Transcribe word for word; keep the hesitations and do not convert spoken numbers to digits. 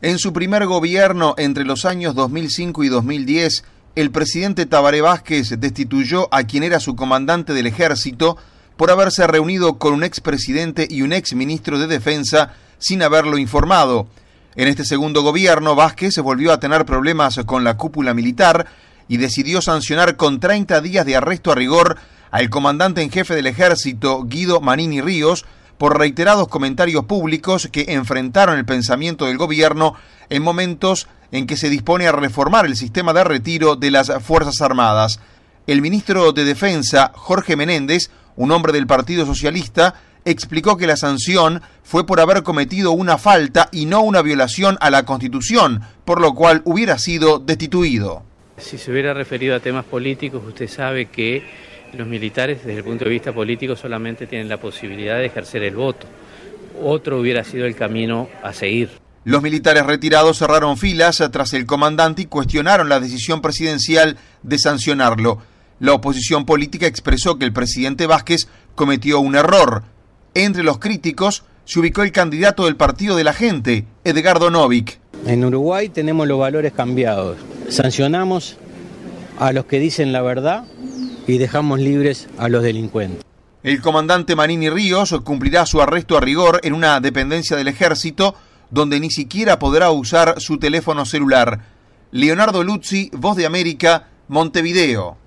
En su primer gobierno, entre los años dos mil cinco y dos mil diez, el presidente Tabaré Vázquez destituyó a quien era su comandante del ejército por haberse reunido con un expresidente y un exministro de Defensa sin haberlo informado. En este segundo gobierno, Vázquez volvió a tener problemas con la cúpula militar y decidió sancionar con treinta días de arresto a rigor al comandante en jefe del ejército, Guido Manini Ríos, por reiterados comentarios públicos que enfrentaron el pensamiento del gobierno en momentos en que se dispone a reformar el sistema de retiro de las Fuerzas Armadas. El ministro de Defensa, Jorge Menéndez, un hombre del Partido Socialista, explicó que la sanción fue por haber cometido una falta y no una violación a la Constitución, por lo cual hubiera sido destituido. Si se hubiera referido a temas políticos, usted sabe que los militares, desde el punto de vista político, solamente tienen la posibilidad de ejercer el voto. Otro hubiera sido el camino a seguir. Los militares retirados cerraron filas tras el comandante y cuestionaron la decisión presidencial de sancionarlo. La oposición política expresó que el presidente Vázquez cometió un error. Entre los críticos se ubicó el candidato del Partido de la Gente, Edgardo Novick. En Uruguay tenemos los valores cambiados. Sancionamos a los que dicen la verdad y dejamos libres a los delincuentes. El comandante Manini Ríos cumplirá su arresto a rigor en una dependencia del ejército donde ni siquiera podrá usar su teléfono celular. Leonardo Luzzi, Voz de América, Montevideo.